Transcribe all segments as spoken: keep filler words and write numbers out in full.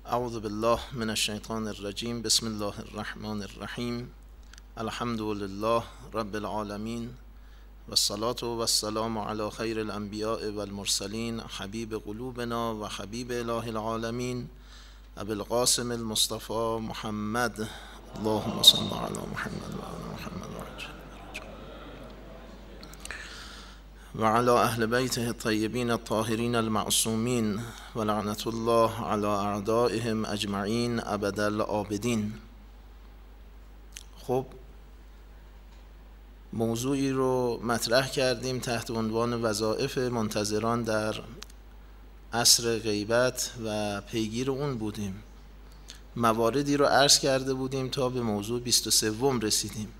اعوذ بالله من الشیطان الرجیم. بسم الله الرحمن الرحیم. الحمد لله رب العالمین و الصلاة و السلام علی خیر الانبیاء و المرسلین حبیب قلوبنا و حبیب اله العالمین ابی القاسم المصطفى محمد. اللهم صل علی محمد و علی محمد و علی اهل بیته الطیبین الطاهرین المعصومین و لعنت الله علی اعدائهم اجمعین ابد الآبدین. خب، موضوعی رو مطرح کردیم تحت عنوان وظایف منتظران در عصر غیبت و پیگیر اون بودیم. مواردی رو عرض کرده بودیم تا به موضوع بیست و سه رسیدیم.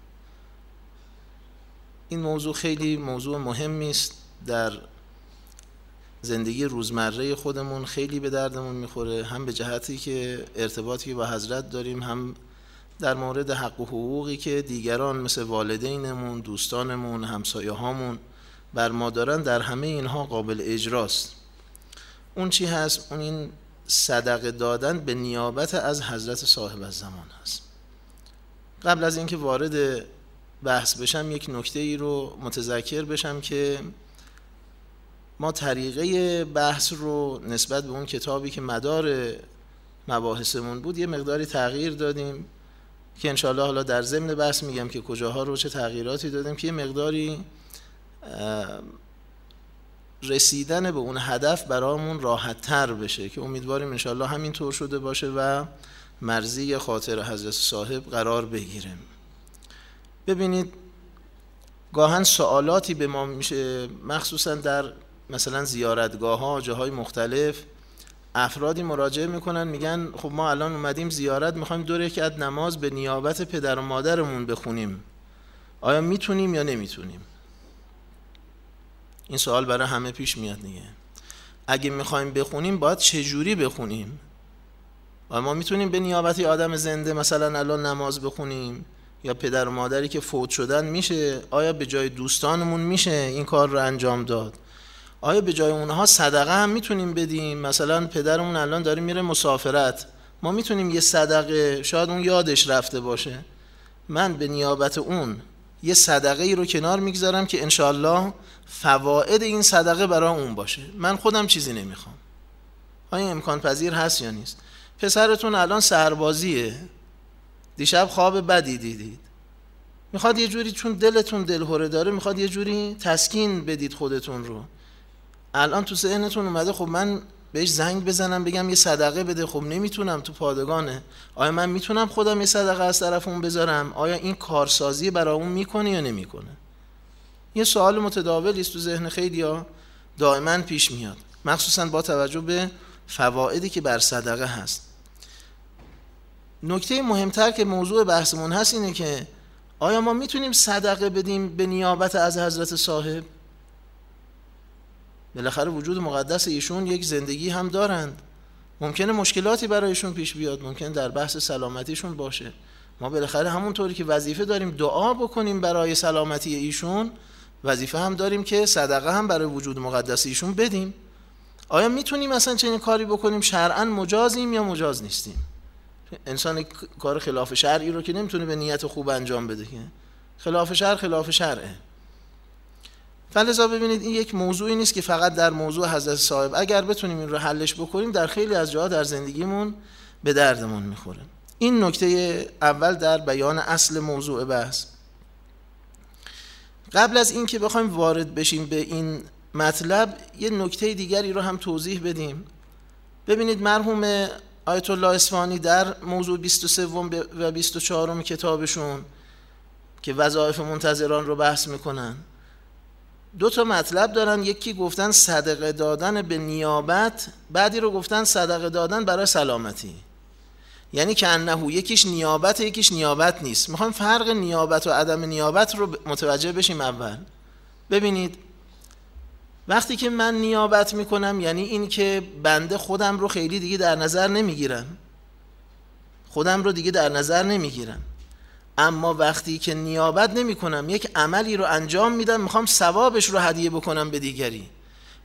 این موضوع خیلی موضوع مهمی است، در زندگی روزمره خودمون خیلی به دردمون میخوره، هم به جهتی که ارتباطی با حضرت داریم، هم در مورد حق و حقوقی که دیگران مثل والدینمون، دوستانمون، همسایه هامون بر ما دارن. در همه اینها قابل اجراست. اون چی هست؟ اون این صدقه دادن به نیابت از حضرت صاحب الزمان هست. قبل از اینکه وارد بحث بشم یک نکته ای رو متذکر بشم که ما طریقه بحث رو نسبت به اون کتابی که مدار مباحثمون بود یه مقداری تغییر دادیم که انشاءالله حالا در ضمن بحث میگم که کجاها رو چه تغییراتی دادیم که یه مقداری رسیدن به اون هدف برامون راحت تر بشه، که امیدواریم انشاءالله همین طور شده باشه و مرضی خاطر حضرت صاحب قرار بگیریم. ببینید، گاهن سوالاتی به ما میشه، مخصوصا در مثلا زیارتگاه ها، جاهای مختلف، افرادی مراجعه میکنن میگن خب ما الان اومدیم زیارت، میخوایم دو رکعت نماز به نیابت پدر و مادرمون بخونیم، آیا میتونیم یا نمیتونیم؟ این سوال برای همه پیش میاد دیگه. اگه میخوایم بخونیم باید چجوری بخونیم؟ آیا ما میتونیم به نیابت آدم زنده مثلا الان نماز بخونیم، یا پدر و مادری که فوت شدن میشه؟ آیا به جای دوستانمون میشه این کار رو انجام داد؟ آیا به جای اونها صدقه هم میتونیم بدیم؟ مثلا پدرمون الان داره میره مسافرت، ما میتونیم یه صدقه، شاید اون یادش رفته باشه، من به نیابت اون یه صدقه ای رو کنار میگذارم که انشالله فواید این صدقه برای اون باشه، من خودم چیزی نمیخوام. آیا امکان پذیر هست یا نیست؟ پسرتون الان سربازیه، دیشب خواب بدی دیدید، میخواد یه جوری، چون دلتون دلهره داره، میخواد یه جوری تسکین بدید خودتون رو. الان تو ذهنتون اومده خب من بهش زنگ بزنم بگم یه صدقه بده، خب نمیتونم، تو پادگانه. آیا من میتونم خودم یه صدقه از طرف اون بذارم؟ آیا این کارسازی برای اون میکنه یا نمیکنه؟ یه سوال متداولی است تو ذهن خیلیا، دائما پیش میاد، مخصوصا با توجه به فوایدی که بر صدقه هست. نکته مهمتر که موضوع بحثمون هست اینه که آیا ما میتونیم صدقه بدیم به نیابت از حضرت صاحب؟ بالاخره وجود مقدس ایشون یک زندگی هم دارند، ممکنه مشکلاتی برایشون پیش بیاد، ممکنه در بحث سلامتیشون باشه. ما بالاخره همونطوری که وظیفه داریم دعا بکنیم برای سلامتی ایشون، وظیفه هم داریم که صدقه هم برای وجود مقدس ایشون بدیم. آیا میتونیم مثلا چنین کاری بکنیم؟ شرعاً مجازیم یا مجاز نیستیم؟ انسان کار خلاف شرعی رو که نمیتونه به نیت خوب انجام بده، که خلاف شرع خلاف شرعه. فلذا ببینید این یک موضوعی نیست که فقط در موضوع حضرت صاحب، اگر بتونیم این رو حلش بکنیم در خیلی از جاها در زندگیمون به دردمون میخوره. این نکته اول در بیان اصل موضوع بحث. قبل از این که بخوایم وارد بشیم به این مطلب، یه نکته دیگری رو هم توضیح بدیم. ببینید، مرحوم آیت الله اصفهانی در موضوع بیست و سه و بیست و چهار کتابشون که وظایف منتظران رو بحث میکنن، دو تا مطلب دارن. یکی گفتن صدقه دادن به نیابت، بعدی رو گفتن صدقه دادن برای سلامتی. یعنی که انه یکیش نیابت، یکیش نیابت نیست. میخوایم فرق نیابت و عدم نیابت رو متوجه بشیم. اول ببینید، وقتی که من نیابت میکنم یعنی این که بنده خودم رو خیلی دیگه در نظر نمیگیرم، خودم رو دیگه در نظر نمیگیرم. اما وقتی که نیابت نمی کنم، یک عملی رو انجام میدم، میخوام ثوابش رو هدیه بکنم به دیگری،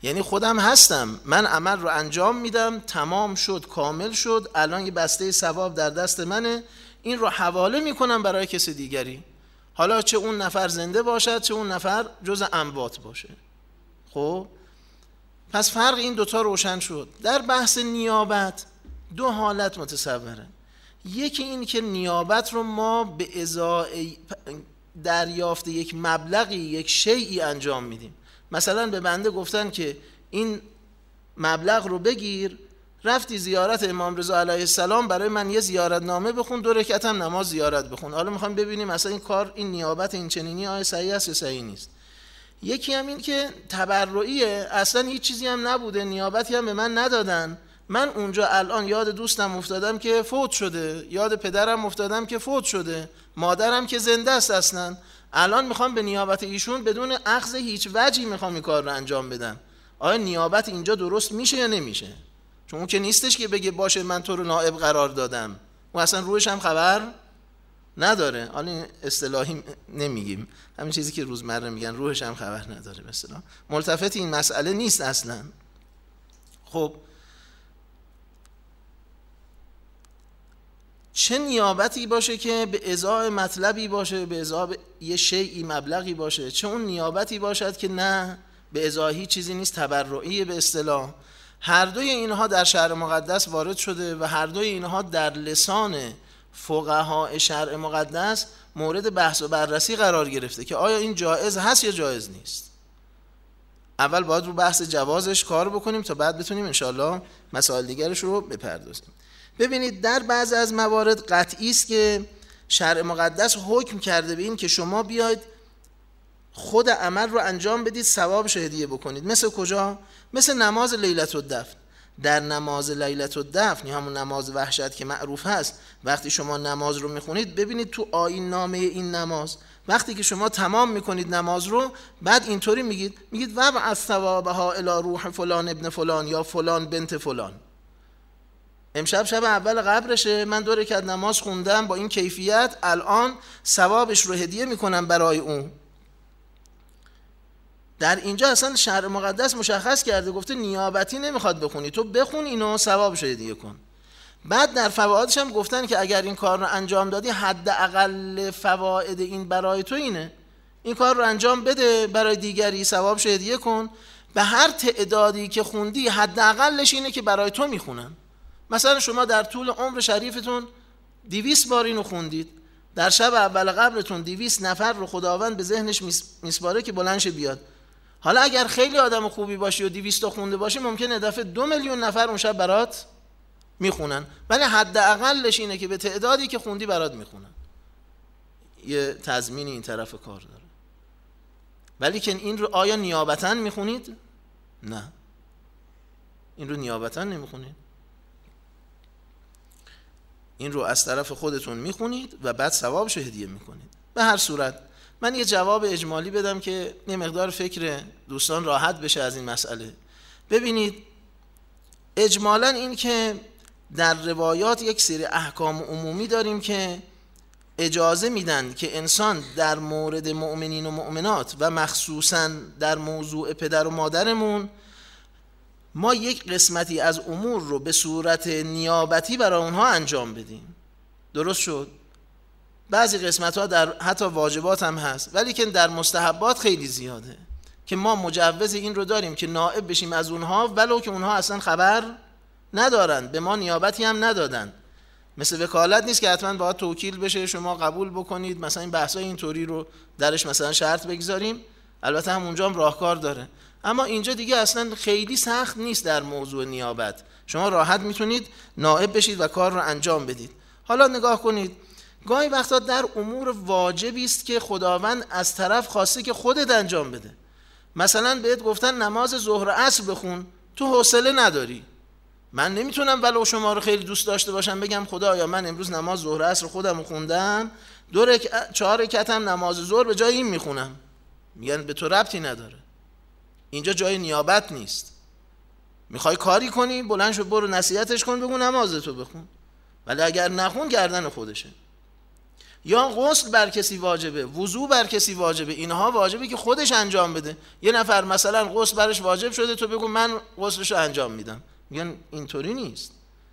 یعنی خودم هستم، من عمل رو انجام میدم، تمام شد، کامل شد، الان یه بسته ثواب در دست منه، این رو حواله میکنم برای کسی دیگری، حالا چه اون نفر زنده باشد چه اون نفر جز اموات باشه. خب پس فرق این دوتا روشن شد. در بحث نیابت دو حالت متصوره. یکی این که نیابت رو ما به ازای دریافت یک مبلغی، یک شیئی انجام میدیم. مثلا به بنده گفتن که این مبلغ رو بگیر، رفتی زیارت امام رضا علیه السلام، برای من یه زیارت نامه بخون، دو رکعت هم نماز زیارت بخون. حالا میخوام ببینیم مثلا این کار، این نیابت این چنینی آیا صحیح است یا صحیح نیست. یکی هم این که تبرعیه، اصلا هیچ چیزی هم نبوده، نیابتی هم به من ندادن، من اونجا الان یاد دوستم افتادم که فوت شده، یاد پدرم افتادم که فوت شده، مادرم که زنده است اصلا، الان میخوام به نیابت ایشون بدون اخذ هیچ وجهی میخوام این کار رو انجام بدم. آیا نیابت اینجا درست میشه یا نمیشه؟ چون اون که نیستش که بگه باشه من تو رو نائب قرار دادم، و اصلا روحش هم خبر نداره. حالا این اصطلاحی نمیگیم، همین چیزی که روزمره میگن، روحش هم خبر نداره، مثلا ملتفت این مسئله نیست اصلا. خب چه نیابتی باشه که به ازای مطلبی باشه، به ازای یه شیئی مبلغی باشه، چه اون نیابتی باشد که نه به ازای هیچ چیزی نیست، تبرعی به اصطلاح. هر دوی اینها در شرع مقدس وارد شده و هر دوی اینها در لسان فقهای شرع مقدس مورد بحث و بررسی قرار گرفته که آیا این جایز هست یا جایز نیست. اول باید رو بحث جوازش کار بکنیم تا بعد بتونیم انشاءالله مسائل دیگرش رو بپردازیم. ببینید در بعض از موارد قطعی است که شرع مقدس حکم کرده به این که شما بیاید خود عمل رو انجام بدید، ثوابش هدیه بکنید. مثل کجا؟ مثل نماز لیلة الدفن. در نماز لیلة الدفن، همون نماز وحشت که معروف هست، وقتی شما نماز رو میخونید، ببینید تو آیین نامه این نماز وقتی که شما تمام میکنید نماز رو، بعد اینطوری میگید میگید وابعث ثوابها الی روح فلان ابن فلان یا فلان بنت فلان. امشب شب اول قبرشه، من دو رکعت نماز خوندم با این کیفیت، الان ثوابش رو هدیه میکنم برای اون. در اینجا اصلا شرع مقدس مشخص کرده، گفته نیابتی نمیخواد بخونی، تو بخون اینو ثوابش رو هدیه کن. بعد در فوایدش هم گفتن که اگر این کار رو انجام دادی، حداقل فواید این برای تو اینه، این کار رو انجام بده برای دیگری، ثوابش رو هدیه کن. به هر تعدادی که خوندی حداقلش اینه که برای تو میخونن. مثلا شما در طول عمر شریفتون دویست بار اینو خوندید، در شب اول قبرتون دویست نفر رو خداوند به ذهنش میسپاره که بلندش بیاد. حالا اگر خیلی آدم خوبی باشی و دویست تا خونده باشی، ممکنه دفعه دو میلیون نفر اون شب برات میخونن، ولی حداقلش اینه که به تعدادی که خوندی برات میخونن. یه تضمین این طرف کار داره. ولی که این رو آیا نیابتاً میخونید؟ نه، این رو نیابتاً نمیخونید، این رو از طرف خودتون میخونید و بعد ثوابش رو هدیه میکنید. به هر صورت من یه جواب اجمالی بدم که یه مقدار فکر دوستان راحت بشه از این مسئله. ببینید اجمالاً این که در روایات یک سری احکام عمومی داریم که اجازه میدن که انسان در مورد مؤمنین و مؤمنات و مخصوصاً در موضوع پدر و مادرمون، ما یک قسمتی از امور رو به صورت نیابتی برای اونها انجام بدیم. درست شد؟ بعضی قسمت ها در حتی واجبات هم هست، ولی که در مستحبات خیلی زیاده که ما مجوز این رو داریم که نائب بشیم از اونها، ولو که اونها اصلا خبر ندارن، به ما نیابتی هم ندادن. مثل وکالت نیست که حتما باید توکیل بشه شما قبول بکنید، مثلا این بحثای اینطوری رو درش مثلا شرط بگذاریم. البته هم اونجا هم راهکار داره، اما اینجا دیگه اصلا خیلی سخت نیست در موضوع نیابت، شما راحت میتونید نائب بشید و کار رو انجام بدید. حالا نگاه کنید، گاهی وقتا در امور واجبی است که خداوند از طرف خواسته که خودت انجام بده. مثلا بهت گفتن نماز ظهر عصر بخون، تو حوصله نداری. من نمیتونم ولو شما رو خیلی دوست داشته باشم بگم خدایا من امروز نماز ظهر عصر خودم خوندم، دو رکعت چهار رکعت هم نماز ظهر به جای این میخونم. میگن به تو ربطی نداره، اینجا جای نیابت نیست. میخوای کاری کنی بلند شو برو نصیحتش کن، بگو نمازتو بخون، ولی اگر نخون گردن خودشه. یا غسل بر کسی واجبه، وضو بر کسی واجبه، اینها واجبه که خودش انجام بده. یه نفر مثلا غسل برش واجب شده، تو بگو من غسلشو انجام میدم، میگن اینطوری نیست.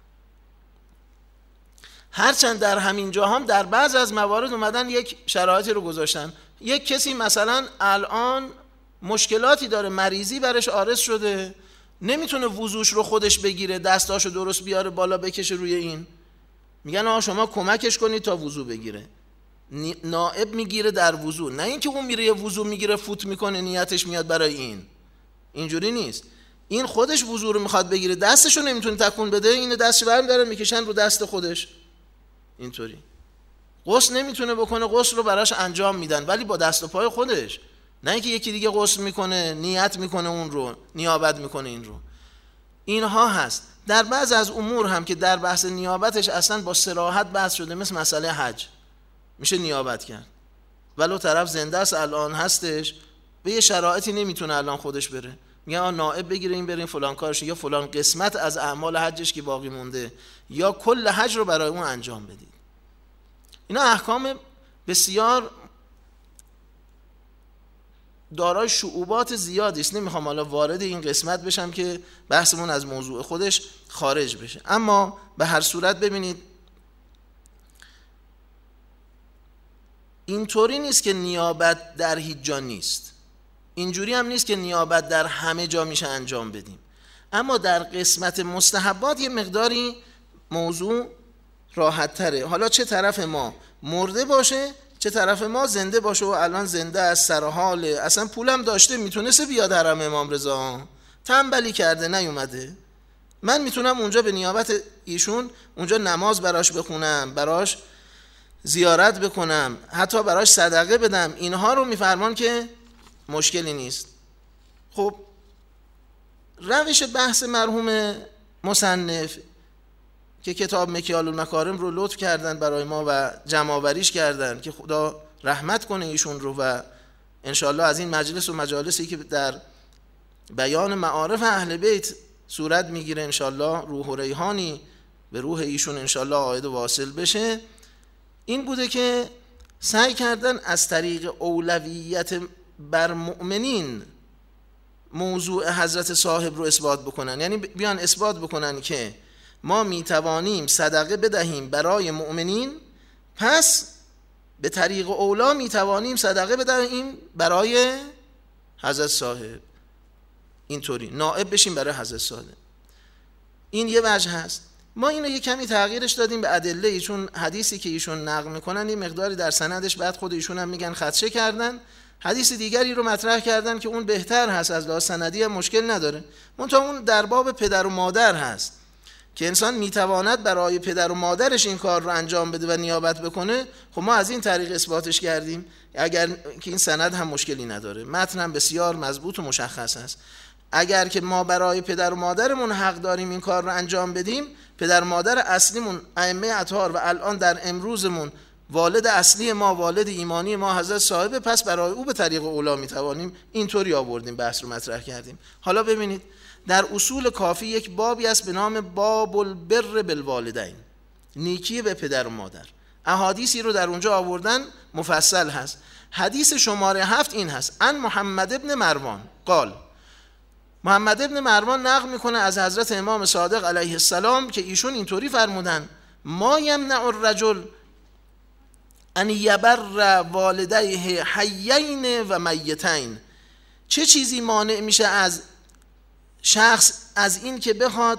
هرچند در همین جا هم در بعض از موارد اومدن یک شرایطی رو گذاشتن. یک کسی مثلا الان مشکلاتی داره، مریضی برش عارض شده، نمیتونه وضوش رو خودش بگیره، دستاشو درست بیاره بالا بکشه روی این، میگن آقا شما کمکش کنید تا وضو بگیره. نائب میگیره در وضو، نه اینکه اون میره یه وضو میگیره فوت میکنه نیتش میاد برای این. اینجوری نیست. این خودش وضو رو میخواد بگیره، دستشو نمیتونه تکون بده، این دستش برمی داره میکشن رو دست خودش. اینطوری غسل نمیتونه بکنه، غسل رو براش انجام میدن ولی با دست و پای خودش، نه اینکه یکی دیگه غسل میکنه نیت میکنه اون رو نیابت میکنه این رو. اینها هست. در بعض از امور هم که در بحث نیابتش اصلا با صراحت بحث شده، مثل مسئله حج، میشه نیابت کرد ولو طرف زنده است الان هستش، به یه شرایطی نمیتونه الان خودش بره، میگن آ نائب بگیره این بریم فلان کارش، یا فلان قسمت از اعمال حجش که باقی مونده، یا کل حج رو برای اون انجام بدید. اینا احکام بسیار دارای شعوبات زیادی است. نمیخوام حالا وارد این قسمت بشم که بحثمون از موضوع خودش خارج بشه، اما به هر صورت ببینید اینطوری نیست که نیابت در هیچ جا نیست، اینجوری هم نیست که نیابت در همه جا میشه انجام بدیم، اما در قسمت مستحبات یه مقداری موضوع راحت تره. حالا چه طرف ما مرده باشه چه طرف ما زنده باشه، و الان زنده از سر حاله، اصلا پولم داشته میتونسته بیاد حرم امام رضا، تنبلی کرده نیومده، من میتونم اونجا به نیابت ایشون اونجا نماز براش بخونم، براش زیارت بکنم، حتی براش صدقه بدم، اینها رو میفرمان که مشکلی نیست. خب روش بحث مرحوم مصنف که کتاب مکیال المکارم رو لطف کردن برای ما و جمع‌آوریش کردن که خدا رحمت کنه ایشون رو، و انشالله از این مجلس و مجالسی که در بیان معارف اهل بیت صورت میگیره انشالله روح و ریحانی به روح ایشون انشالله عاید و واصل بشه، این بوده که سعی کردن از طریق اولویت بر مؤمنین موضوع حضرت صاحب رو اثبات بکنن، یعنی بیان اثبات بکنن که ما میتوانیم صدقه بدهیم برای مؤمنین، پس به طریق اولا میتوانیم صدقه بدهیم برای حضرت صاحب، اینطوری نائب بشیم برای حضرت صاحب. این یه وجه هست. ما اینو یه کمی تغییرش دادیم به ادله، چون حدیثی که ایشون نقل میکنن یه مقداری در سندش بعد خود ایشون هم میگن خدشه کردن، حدیث دیگری رو مطرح کردن که اون بهتر هست، از لحاظ سندی هم مشکل نداره، منتها اون در باب پدر و مادر هست که انسان میتواند برای پدر و مادرش این کار رو انجام بده و نیابت بکنه. خب ما از این طریق اثباتش کردیم، اگر که این سند هم مشکلی نداره، متن هم بسیار مضبوط و مشخص است. اگر که ما برای پدر و مادرمون حق داریم این کار رو انجام بدیم، پدر و مادر اصلیمون ائمه اطهار و الان در امروزمون والد اصلی ما، والد ایمانی ما حضرت صاحب، پس برای او به طریق اولا میتوانیم اینطوری آوردیم بحث رو مطرح کردیم. حالا ببینید در اصول کافی یک بابی است به نام باب البر بالوالدین، نیکی به پدر و مادر، احادیثی رو در اونجا آوردن مفصل هست. حدیث شماره هفت این هست: ان محمد ابن مروان قال، محمد ابن مروان نقل میکنه از حضرت امام صادق علیه السلام که ایشون اینطوری فرمودن: ما یمنع الرجل ان یبر والدیه حیین و میتین، چه چیزی مانع میشه از شخص از این که بخواد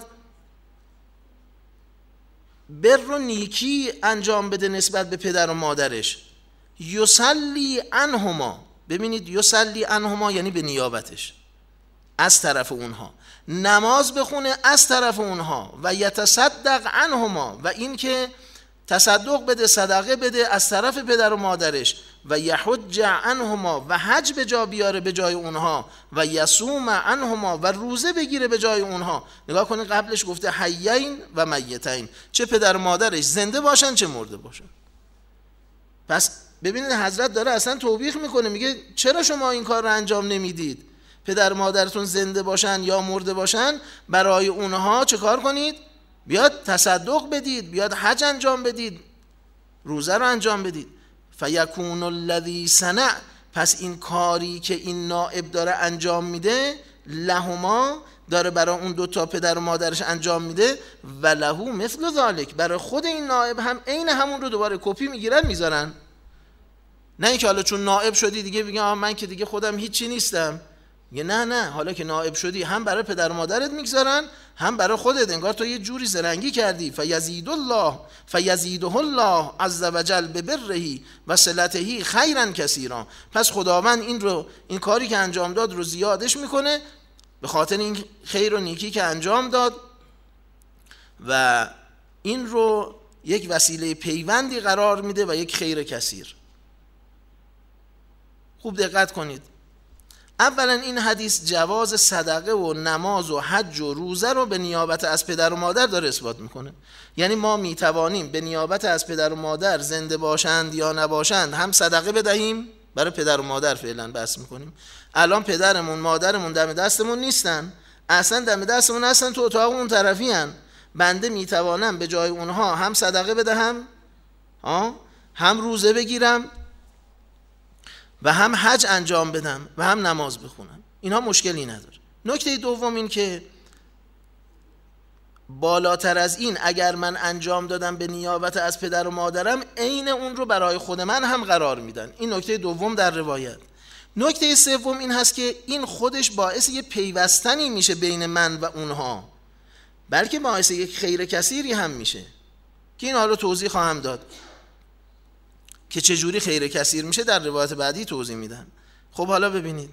بر و نیکی انجام بده نسبت به پدر و مادرش؟ یصلی عنهما، ببینید یصلی عنهما یعنی به نیابتش از طرف اونها، نماز بخونه از طرف اونها، و یتصدق عنهما، و این که تصدق بده صدقه بده از طرف پدر و مادرش، و یحج عنهما، و حج به جا بیاره به جای اونها، و یصوم عنهما، و روزه بگیره به جای اونها. نگاه کنید قبلش گفته حیین و میتین، چه پدر و مادرش زنده باشن چه مرده باشن. پس ببینید حضرت داره اصلا توبیخ میکنه، میگه چرا شما این کار رو انجام نمیدید؟ پدر و مادرتون زنده باشن یا مرده باشن، برای اونها چه کار کنید؟ بیاد تصدق بدید، بیاد حج انجام بدید، روزه رو انجام بدید. فیکون الذی صنع، پس این کاری که این نائب داره انجام میده، لهما، داره برای اون دو تا پدر و مادرش انجام میده، و لهو مثل ذالک، برای خود این نائب هم عین همون رو دوباره کپی میگیرن میذارن. نه اینکه حالا چون نائب شدی دیگه بگم آ من که دیگه خودم هیچی نیستم. یه نه نه، حالا که نائب شدی هم برای پدر و مادرت میگذارن هم برای خودت، انگار تو یه جوری زرنگی کردی. فیزید الله فیزیده الله عز وجل ببره و صلته خیرا کثیرا، پس خداوند این رو، این کاری که انجام داد رو زیادش میکنه به خاطر این خیر و نیکی که انجام داد و این رو یک وسیله پیوندی قرار میده و یک خیر کثیر. خوب دقت کنید. اولا این حدیث جواز صدقه و نماز و حج و روزه رو به نیابت از پدر و مادر داره اثبات میکنه. یعنی ما میتوانیم به نیابت از پدر و مادر زنده باشند یا نباشند هم صدقه بدهیم، برای پدر و مادر فعلا بحث میکنیم. الان پدرمون مادرمون دم دستمون نیستن، اصلا دم دستمون هستن تو اتاق اون طرفی هن. بنده میتوانم به جای اونها هم صدقه بدهم، هم روزه بگیرم و هم حج انجام بدم و هم نماز بخونم. اینها مشکلی نداره. نکته دوم این که بالاتر از این اگر من انجام دادم به نیابت از پدر و مادرم، عین اون رو برای خود من هم قرار میدن. این نکته دوم در روایت. نکته سوم این هست که این خودش باعث یه پیوستنی میشه بین من و اونها، بلکه باعث یک خیر کثیری هم میشه که این حالا توضیح خواهم داد که چجوری خیر کثیر میشه، در روایت بعدی توضیح میدم. خب حالا ببینید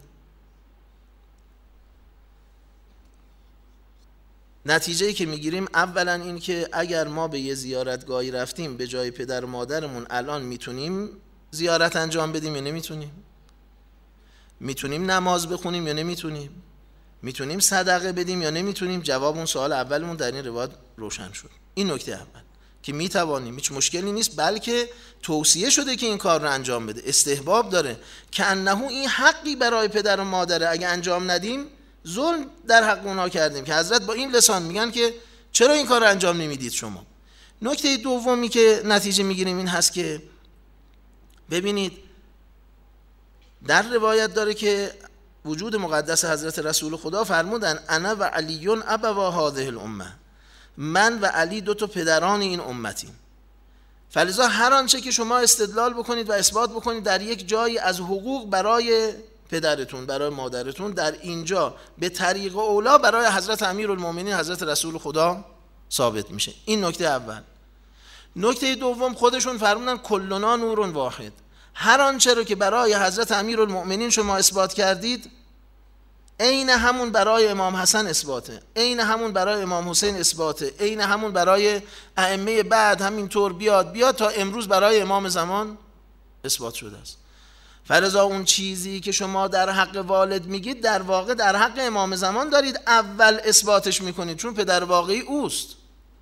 نتیجه‌ای که میگیریم. اولا این که اگر ما به یه زیارتگاهی رفتیم به جای پدر و مادرمون، الان میتونیم زیارت انجام بدیم یا نمیتونیم؟ میتونیم نماز بخونیم یا نمیتونیم؟ میتونیم صدقه بدیم یا نمیتونیم؟ جواب اون سوال اولمون در این روایت روشن شد. این نکته اول که میتوانیم، هیچ مشکلی نیست، بلکه توصیه شده که این کار رو انجام بده، استحباب داره که انه این حقی برای پدر و مادره، اگه انجام ندیم ظلم در حق اونها کردیم، که حضرت با این لسان میگن که چرا این کار رو انجام نمیدید شما. نکته دومی که نتیجه میگیریم این هست که ببینید در روایت داره که وجود مقدس حضرت رسول خدا فرمودن انا و علیون ابوا هذه الامه، من و علی دو تا پدران این امتیم. فلذا هر آنچه که شما استدلال بکنید و اثبات بکنید در یک جایی از حقوق برای پدرتون، برای مادرتون، در اینجا به طریق اولا برای حضرت امیرالمومنین حضرت رسول خدا ثابت میشه. این نکته اول. نکته دوم خودشون فرمودن کلنا نور واحد، هر آنچه رو که برای حضرت امیرالمومنین شما اثبات کردید عین همون برای امام حسن اثباته، عین همون برای امام حسین اثباته، عین همون برای ائمه بعد همینطور بیاد بیاد تا امروز برای امام زمان اثبات شده است. فلذا اون چیزی که شما در حق والد میگید در واقع در حق امام زمان دارید اول اثباتش میکنید، چون پدر واقعی اوست،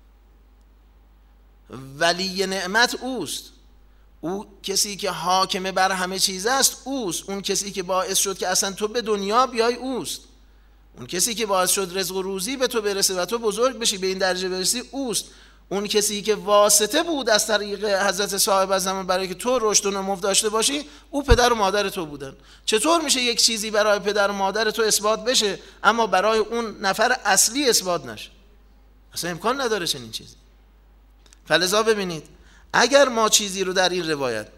ولی نعمت اوست، او کسی که حاکم بر همه چیز است اوست، اون کسی که باعث شد که اصلا تو به دنیا بیای اوست، اون کسی که باعث شد رزق و روزی به تو برسه و تو بزرگ بشی به این درجه برسی اوست، اون کسی که واسطه بود از طریق حضرت صاحب الزمان برای که تو رشد و نمو داشته باشی، او پدر و مادر تو بودن. چطور میشه یک چیزی برای پدر و مادر تو اثبات بشه اما برای اون نفر اصلی اثبات نشه؟ اصلا امکان نداره چنین چیزی. فلذا ببینید اگر ما چیزی رو در این روایت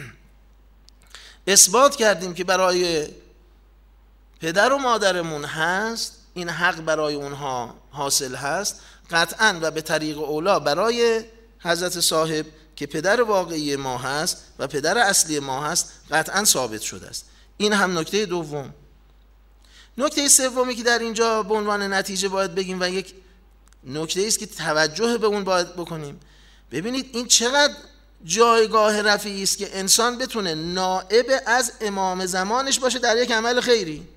اثبات کردیم که برای پدر و مادرمون هست، این حق برای اونها حاصل هست، قطعاً و به طریق اولا برای حضرت صاحب که پدر واقعی ما هست و پدر اصلی ما هست قطعاً ثابت شده است. این هم نکته دوم. نکته سومی که در اینجا به عنوان نتیجه باید بگیم و یک نکته است که توجه به اون باید بکنیم، ببینید این چقدر جایگاه رفیعی است که انسان بتونه نائب از امام زمانش باشه در یک عمل خیری.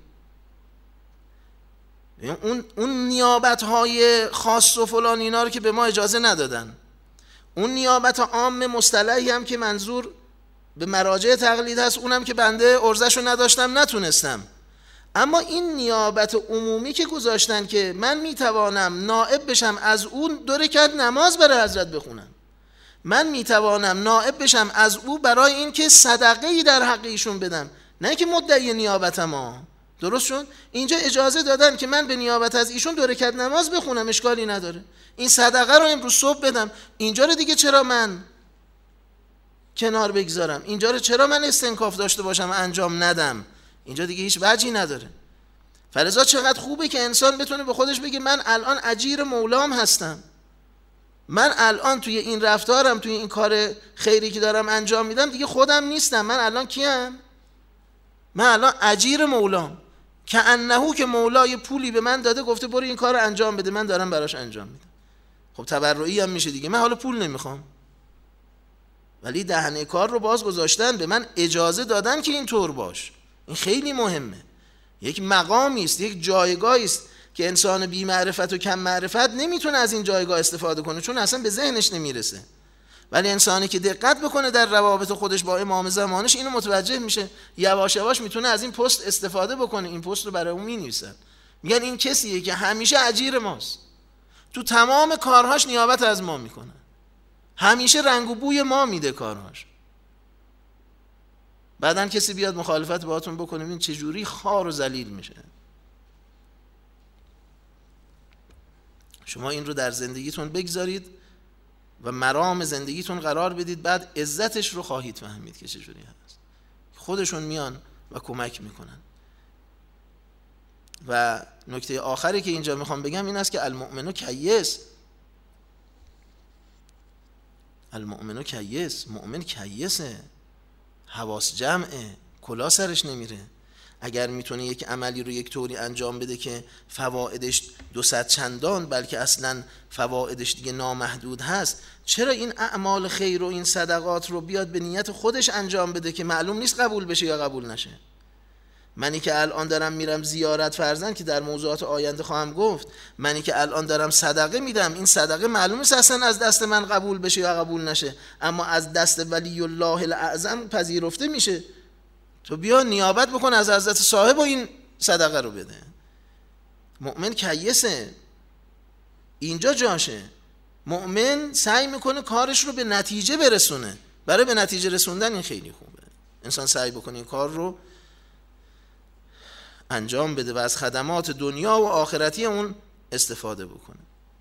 اون اون نیابت های خاص و فلان اینا رو که به ما اجازه ندادن، اون نیابت عام مصطلحی هم که منظور به مراجع تقلید هست، اونم که بنده ارزشو نداشتم نتونستم، اما این نیابت عمومی که گذاشتن که من میتوانم نائب بشم از اون دو رکعت نماز برای حضرت بخونم، من میتوانم نائب بشم از او برای این که صدقه‌ای در حق ایشون بدم، نه که مدعی نیابتم ها. درست شد؟ اینجا اجازه دادن که من به نیابت از ایشون دو رکعت نماز بخونم، اشکالی نداره. این صدقه رو امروز صبح بدم، اینجا رو دیگه چرا من کنار بگذارم؟ اینجا رو چرا من استنکاف داشته باشم انجام ندم؟ اینجا دیگه هیچ وجهی نداره. فلذا چقدر خوبه که انسان بتونه به خودش بگه من الان اجیر مولام هستم، من الان توی این رفتارم، توی این کار خیری که دارم انجام میدم دیگه خودم نیستم، من الان کیم؟ من الان اجیر مولام، که انهو که مولا یه پولی به من داده گفته برو این کار رو انجام بده، من دارم براش انجام میدم. خب تبرعی هم میشه دیگه، من حالا پول نمیخوام، ولی دهنه کار رو باز گذاشتن، به من اجازه دادن که این طور باش. این خیلی مهمه. یک مقامی است، یک جایگاهی است که انسان بی معرفت و کم معرفت نمیتونه از این جایگاه استفاده کنه، چون اصلا به ذهنش نمیرسه. ولی انسانی که دقت بکنه در روابط خودش با امام زمانش اینو متوجه میشه، یواش یواش میتونه از این پست استفاده بکنه. این پست رو برای اون مینویسن، میگن این کسیه که همیشه اجیر ماست، تو تمام کارهاش نیابت از ما میکنه، همیشه رنگ و بوی ما میده کارهاش. بعدن کسی بیاد مخالفت باهاتون بکنه، این چه جوری خار و ذلیل میشه. شما این رو در زندگیتون بگذارید و مرام زندگیتون قرار بدید، بعد عزتش رو خواهید فهمید که چه جوری هست. خودشون میان و کمک میکنن. و نکته آخری که اینجا میخوام بگم این است که المؤمنو کیس، المؤمنو کیس، مؤمن کیسه، حواس جمعه، کلا سرش نمیره. اگر میتونه یک عملی رو یک طوری انجام بده که فوائدش دو صد چندان، بلکه اصلا فوائدش دیگه نامحدود هست، چرا این اعمال خیر و این صدقات رو بیاد به نیت خودش انجام بده که معلوم نیست قبول بشه یا قبول نشه؟ منی که الان دارم میرم زیارت فرزند که در موضوعات آینده خواهم گفت، منی که الان دارم صدقه میدم، این صدقه معلوم نیست اصلا از دست من قبول بشه یا قبول نشه، اما از دست ولی الله الاعظم پذیرفته میشه. تو بیا نیابت بکن از حضرت صاحب و این صدقه رو بده. مؤمن کیسه، اینجا جاشه. مؤمن سعی میکنه کارش رو به نتیجه برسونه. برای به نتیجه رسوندن این خیلی خوبه، انسان سعی بکنه این کار رو انجام بده و از خدمات دنیا و آخرتی اون استفاده بکنه.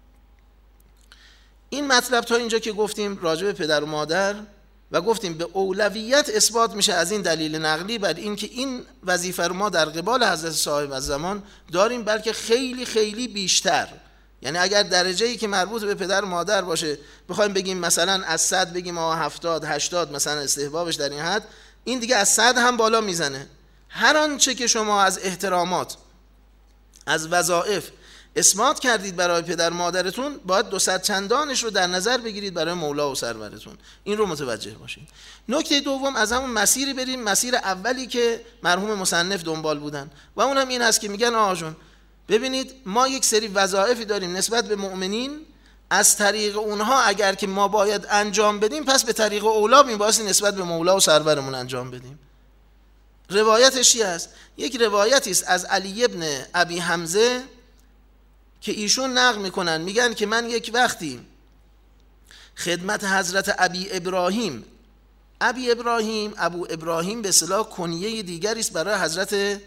این مطلب تا اینجا که گفتیم راجع به پدر و مادر و گفتیم به اولویت اثبات میشه از این دلیل نقلی بر این که این وظیفه رو ما در قبال حضرت صاحب الزمان داریم، بلکه خیلی خیلی بیشتر. یعنی اگر درجه‌ای که مربوط به پدر و مادر باشه بخوایم بگیم مثلا از صد بگیم آها هفتاد هشتاد مثلا استحبابش در این حد، این دیگه از صد هم بالا میزنه. هر آنچه که شما از احترامات، از وظایف اثبات کردید برای پدر مادرتون، باید دو صد چندانش رو در نظر بگیرید برای مولا و سرورتون. این رو متوجه باشید. نکته دوم، از همون مسیری بریم، مسیر اولی که مرحوم مصنف دنبال بودن و اونم این هست که میگن آقا جون ببینید ما یک سری وظایفی داریم نسبت به مؤمنین، از طریق اونها اگر که ما باید انجام بدیم، پس به طریق اولا میبایستی نسبت به مولا و سرورمون انجام بدیم. روایتش چی است؟ یک روایتی است از علی ابن ابی حمزه که ایشون نقل میکنن، میگن که من یک وقتی خدمت حضرت ابی ابراهیم، ابی ابراهیم ابو ابراهیم به اصطلاح کنیه دیگری است برای حضرت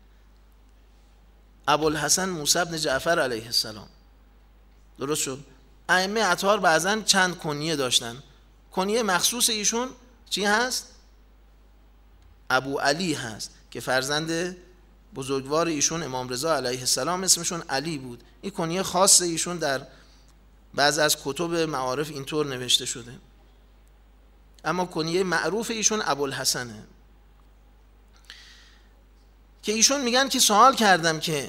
ابوالحسن موسی بن جعفر علیه السلام. درست شد؟ ائمه اطهار بعضا چند کنیه داشتن. کنیه مخصوص ایشون چی هست؟ ابو علی هست که فرزند بزرگوار ایشون امام رضا علیه السلام اسمشون علی بود. این کنیه خاص ایشون در بعض از کتب معارف اینطور نوشته شده، اما کنیه معروف ایشون ابوالحسنه. که ایشون میگن که سوال کردم که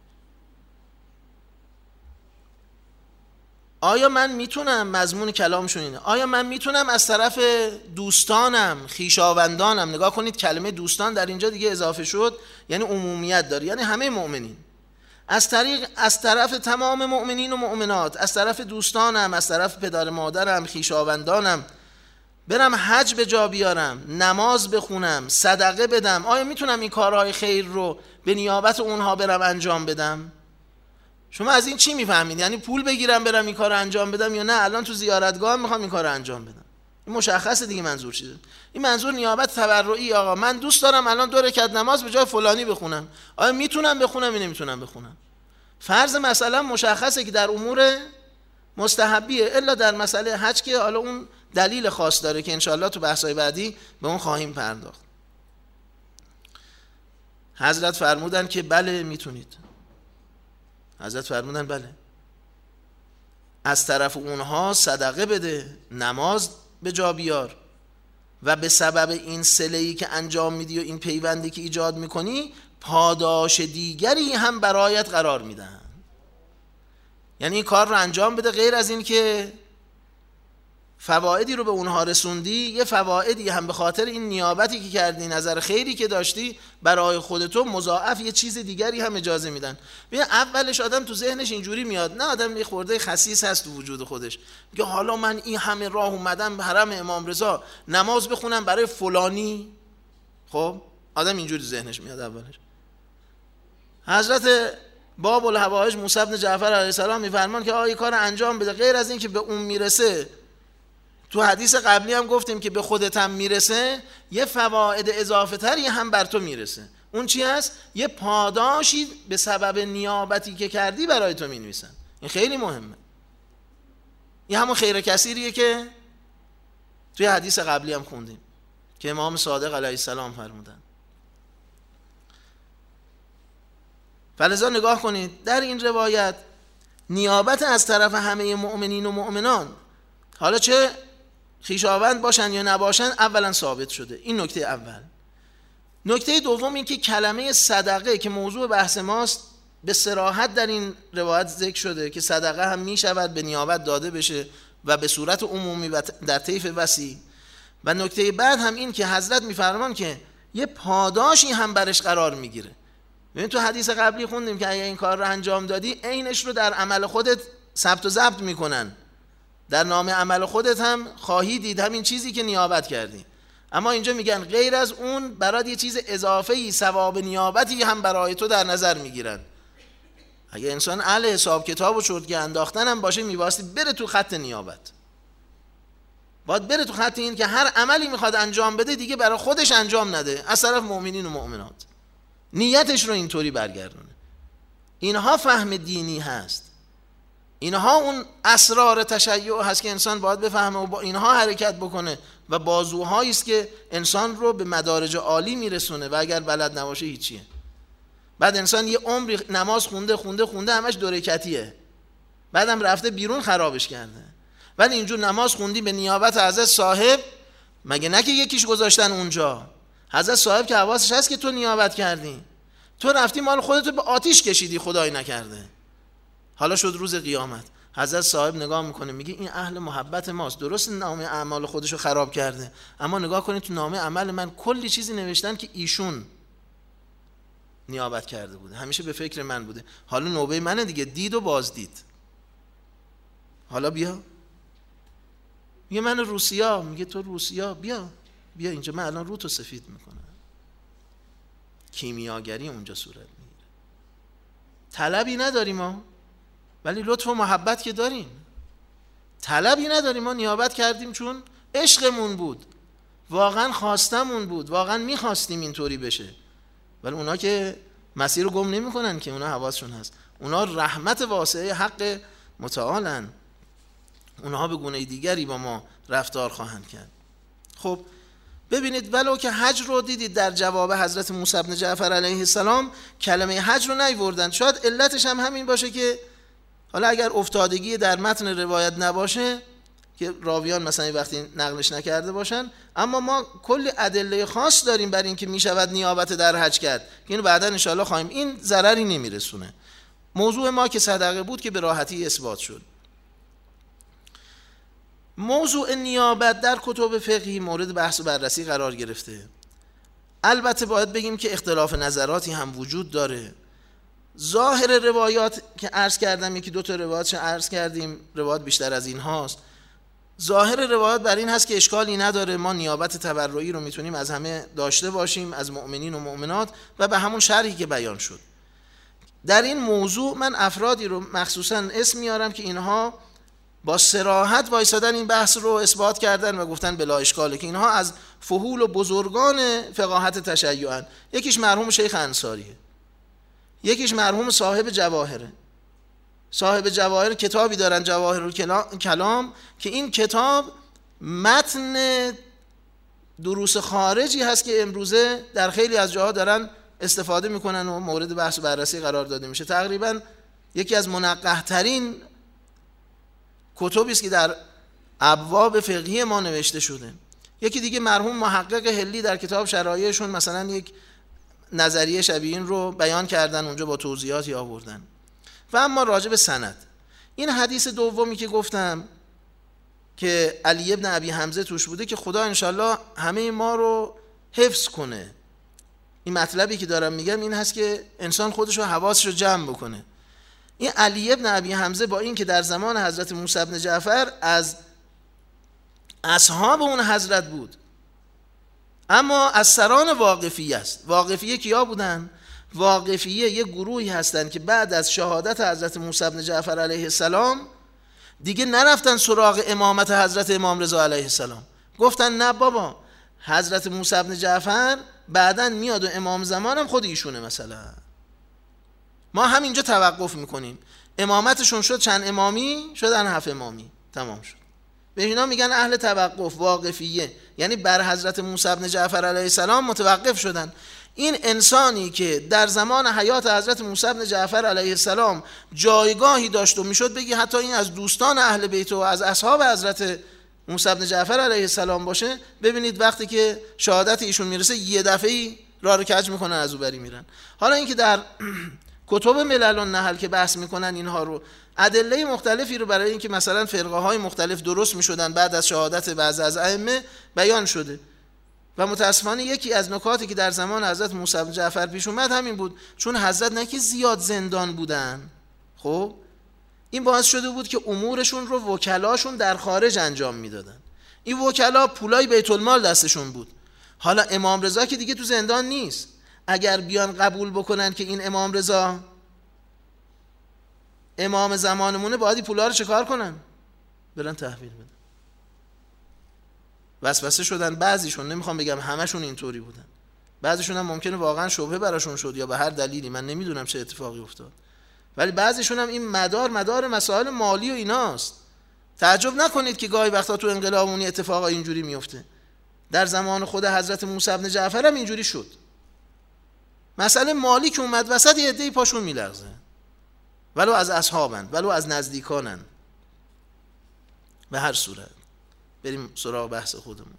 آیا من میتونم، مضمون کلامشون اینه، آیا من میتونم از طرف دوستانم، خیشاوندانم، نگاه کنید کلمه دوستان در اینجا دیگه اضافه شد، یعنی عمومیت داره، یعنی همه مؤمنین، از طریق از طرف تمام مؤمنین و مؤمنات، از طرف دوستانم، از طرف پدر مادرم، خیشاوندانم، برم حج به جا بیارم، نماز بخونم، صدقه بدم، آیا میتونم این کارهای خیر رو به نیابت اونها برم انجام بدم؟ شما از این چی میفهمید؟ یعنی پول بگیرم برم این کار رو انجام بدم، یا نه الان تو زیارتگاه میخوام این کار رو انجام بدم؟ این مشخصه دیگه منظور چیه. این منظور نیابت تبرعی. آقا من دوست دارم الان دو رکعت نماز به جای فلانی بخونم، آیا میتونم بخونم یا نمیتونم بخونم؟ فرض مثلا مشخصه که در امور مستحبیه، الا در مسئله حج که حالا اون دلیل خاص داره که انشاءالله تو بحث‌های بعدی به اون خواهیم پرداخت. حضرت فرمودن که بله میتونید. حضرت فرمودن بله، از طرف اونها صدقه بده، نماز به جا بیار و به سبب این صله‌ای که انجام میدی و این پیوندی که ایجاد میکنی پاداش دیگری هم برایت قرار میدن. یعنی این کار رو انجام بده، غیر از این که فوائدی رو به اونها رسوندی، یه فوائدی هم به خاطر این نیابتی که کردی، نظر خیری که داشتی برای خودتو مضاعف یه چیز دیگری هم اجازه میدن. ببین اولش آدم تو ذهنش اینجوری میاد، نه آدم یه خورده خسیس هست تو وجود خودش، میگه حالا من این همه راه اومدم به حرم امام رضا نماز بخونم برای فلانی. خب آدم اینجوری ذهنش میاد اولش. حضرت باب الحوائج موسی بن جعفر علیه السلام میفرمان که آقا این کار انجام بده، غیر از این که به اون میرسه، تو حدیث قبلی هم گفتیم که به خودت هم میرسه، یه فواید اضافه تری هم بر تو میرسه. اون چی هست؟ یه پاداشی به سبب نیابتی که کردی برای تو مینویسن. این خیلی مهمه. این همون خیر کثیریه که توی حدیث قبلی هم خوندیم که امام صادق علیه السلام فرمودن. فلذا نگاه کنید در این روایت نیابت از طرف همه مؤمنین و مؤمنان، حالا چه خویشاوند باشن یا نباشن، اولا ثابت شده. این نکته اول. نکته دوم این که کلمه صدقه که موضوع بحث ماست به صراحت در این روایت ذکر شده که صدقه هم می شود به نیابت داده بشه و به صورت عمومی و در طیف وسیع. و نکته بعد هم این که حضرت میفرمان که یه پاداشی هم برش قرار میگیره. ببین تو حدیث قبلی خوندیم که اگه این کار رو انجام دادی عینش رو در عمل خودت ثبت و ضبط میکنن، در نام عمل خودت هم خواهی دید همین چیزی که نیابت کردی. اما اینجا میگن غیر از اون برات یه چیز اضافه‌ای، ثواب نیابتی هم برای تو در نظر میگیرن. اگه انسان اهل حساب کتاب و چرتکه انداختن هم باشه، میباستی بره تو خط نیابت، باید بره تو خط این که هر عملی میخواد انجام بده دیگه برای خودش انجام نده، از طرف مؤمنین و مؤمنات نیتش رو اینطوری برگردونه. اینها فهم دینی هست، اینها اون اسرار تشیع هست که انسان باید بفهمه و با اینها حرکت بکنه و بازوهایی است که انسان رو به مدارج عالی میرسونه و اگر بلد نباشه هیچیه. بعد انسان یه عمری نماز خونده خونده خونده همش دو رکعتیه، بعدم رفته بیرون خرابش کرده. ولی اینجور نماز خوندی به نیابت حضرت صاحب، مگه نه که یکیش گذاشتن اونجا، حضرت صاحب که حواسش هست که تو نیابت کردی، تو رفتی مال خودتو به آتیش کشیدی، خدای نکرده، حالا شد روز قیامت. حضرت صاحب نگاه میکنه میگه این اهل محبت ماست، درست نامه اعمال خودشو خراب کرده، اما نگاه کنید تو نامه عمل من کلی چیزی نوشتن که ایشون نیابت کرده بوده، همیشه به فکر من بوده، حالا نوبه منه دیگه، دید و بازدید. حالا بیا، میگه من روسیا، میگه تو روسیا، بیا بیا اینجا، من الان رو تو سفید میکنم. کیمیاگری اونجا صورت میگیره. طلبی نداریم ما، ولی لطف و محبت که داریم. طلبی نداریم، ما نیابت کردیم چون عشقمون بود، واقعا خواستمون بود، واقعا میخواستیم اینطوری بشه. ولی اونا که مسیر رو گم نمیکنن که، اونا حواسشون هست، اونا رحمت واسعه حق متعالن، اونها به گونه دیگری با ما رفتار خواهند کرد. خب ببینید ولو که حج رو دیدید در جواب حضرت موسی بن جعفر علیه السلام کلمه حج رو نیوردن، شاید علتش هم همین باشه که حالا اگر افتادگی در متن روایت نباشه که راویان مثلا وقتی نقلش نکرده باشن، اما ما کلی ادله خاص داریم برای اینکه میشود نیابت در حج کرد که اینو بعدا ان شاءالله خواهیم، این ضرری نمیرسونه. موضوع ما که صدقه بود که به راحتی اثبات شد. موضوع نیابت در کتب فقهی مورد بحث و بررسی قرار گرفته. البته باید بگیم که اختلاف نظراتی هم وجود داره. ظاهر روایات که عرض کردم، یکی دو تا روایاتش عرض کردیم، روایات بیشتر از این هاست. ظاهر روایات بر این هست که اشکالی نداره، ما نیابت تبرعی رو میتونیم از همه داشته باشیم، از مؤمنین و مؤمنات، و به همون شرحی که بیان شد. در این موضوع من افرادی رو مخصوصا اسم میارم که اینها با صراحت وایسادن این بحث رو اثبات کردن و گفتن بلا اشکاله که اینها از فحول و بزرگان فقاهت تشیعن. یکیش مرحوم شیخ انصاریه، یکیش مرحوم صاحب جواهره. صاحب جواهر کتابی دارن جواهر کلام که این کتاب متن دروس خارجی هست که امروزه در خیلی از جاها دارن استفاده میکنن و مورد بحث و بررسی قرار داده میشه. تقریبا یکی از منقح ترین کتبی است که در ابواب فقهی ما نوشته شده. یکی دیگه مرحوم محقق هلی در کتاب شرایعشون مثلا یک نظریه شبیه این رو بیان کردن، اونجا با توضیحاتی آوردن. و اما راجع به سند، این حدیث دومی که گفتم که علی ابن ابی حمزه توش بوده که خدا انشالله همه ما رو حفظ کنه. این مطلبی که دارم میگم این هست که انسان خودش رو حواسش رو جمع بکنه. این علی ابن ابی حمزه با این که در زمان حضرت موسی بن جعفر از اصحاب اون حضرت بود، اما از سران واقفیه است. واقفیه کیا بودن؟ واقفیه یک گروهی هستند که بعد از شهادت حضرت موسی بن جعفر علیه السلام دیگه نرفتن سراغ امامت حضرت امام رضا علیه السلام. گفتن نه بابا، حضرت موسی بن جعفر بعدن میاد و امام زمانم خود ایشونه، مثلا ما همینجا توقف میکنیم. امامتشون شد چند امامی؟ شدن هفت امامی، تمام شد. به اینا میگن اهل توقف، واقفیه، یعنی بر حضرت موسی بن جعفر علیه السلام متوقف شدن. این انسانی که در زمان حیات حضرت موسی بن جعفر علیه السلام جایگاهی داشت و میشد بگی حتی این از دوستان اهل بیت و از اصحاب حضرت موسی بن جعفر علیه السلام باشه، ببینید وقتی که شهادت ایشون میرسه یه دفعه‌ای راه رو کج میکنن، از او بری میرن. حالا اینکه در کتب ملل النحل که بحث میکنن اینها رو، ادله مختلفی رو برای اینکه مثلا فرقه های مختلف درست میشدن بعد از شهادت بعضی از ائمه بیان شده. و متاسفانه یکی از نکاتی که در زمان حضرت موسی بن جعفر پیش اومد همین بود، چون حضرت نه که زیاد زندان بودن، خب این باعث شده بود که امورشون رو وکلاشون در خارج انجام میدادن. این وکلا پولای بیت المال دستشون بود. حالا امام رضا که دیگه تو زندان نیست، اگر بیان قبول بکنن که این امام رضا امام زمانمونه، باید این پولا رو چکار کنن؟ برن تحویل بدن. وسوسه شدن بعضیشون، نمیخوام بگم همشون اینطوری بودن، بعضیشون هم ممکنه واقعا شبهه براشون شد یا به هر دلیلی، من نمیدونم چه اتفاقی افتاد، ولی بعضیشون هم این مدار مدار مسائل مالی و ایناست. تعجب نکنید که گاهی وقتا تو انقلابونی اتفاقا اینجوری میفته. در زمان خود حضرت موسی بن جعفر هم اینجوری شد. مسئله مالی که اومد وسط، یه عده‌ای پاشون میلرزه، ولو از اصحابن ولو از نزدیکانن. به هر صورت بریم سراغ بحث خودمون.